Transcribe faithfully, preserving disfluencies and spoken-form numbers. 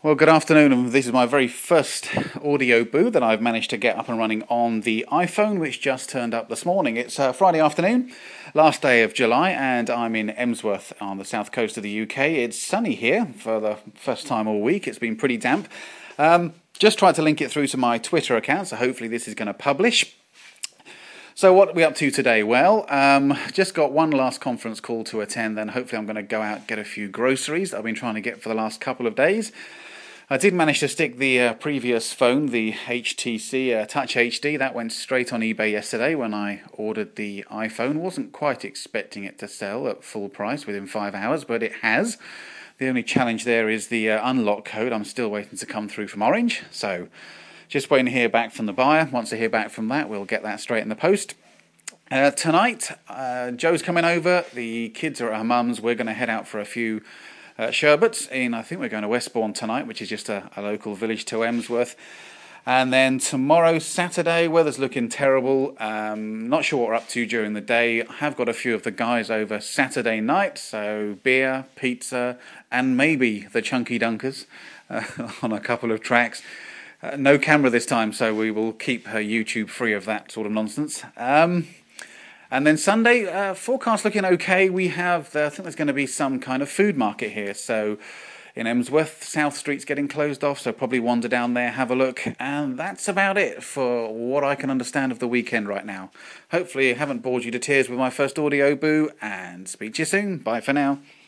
Well, good afternoon, and this is my very first audio boo that I've managed to get up and running on the iPhone, which just turned up this morning. It's uh, Friday afternoon, last day of July, and I'm in Emsworth on the south coast of the U K. It's sunny here for the first time all week. It's been pretty damp. Um, just tried to link it through to my Twitter account, so hopefully this is going to publish. So what are we up to today? Well, um, just got one last conference call to attend, then hopefully I'm going to go out and get a few groceries that I've been trying to get for the last couple of days. I did manage to stick the uh, previous phone, the H T C uh, Touch H D, that went straight on eBay yesterday when I ordered the iPhone. Wasn't quite expecting it to sell at full price within five hours, but it has. The only challenge there is the uh, unlock code. I'm still waiting to come through from Orange, so just waiting to hear back from the buyer. Once I hear back from that, we'll get that straight in the post. Uh, tonight, uh, Joe's coming over. The kids are at her mum's. We're going to head out for a few Uh, sherbets in, I think we're going to Westbourne tonight, which is just a, a local village to Emsworth. And then tomorrow, Saturday, weather's looking terrible. Um, not sure what we're up to during the day. I have got a few of the guys over Saturday night, so beer, pizza, and maybe the Chunky Dunkers uh, on a couple of tracks. Uh, no camera this time, so we will keep her YouTube free of that sort of nonsense. Um... And then Sunday, uh, forecast looking okay. We have, uh, I think there's going to be some kind of food market here. So in Emsworth, South Street's getting closed off, so probably wander down there, have a look. And that's about it for what I can understand of the weekend right now. Hopefully I haven't bored you to tears with my first audio boo, and speak to you soon. Bye for now.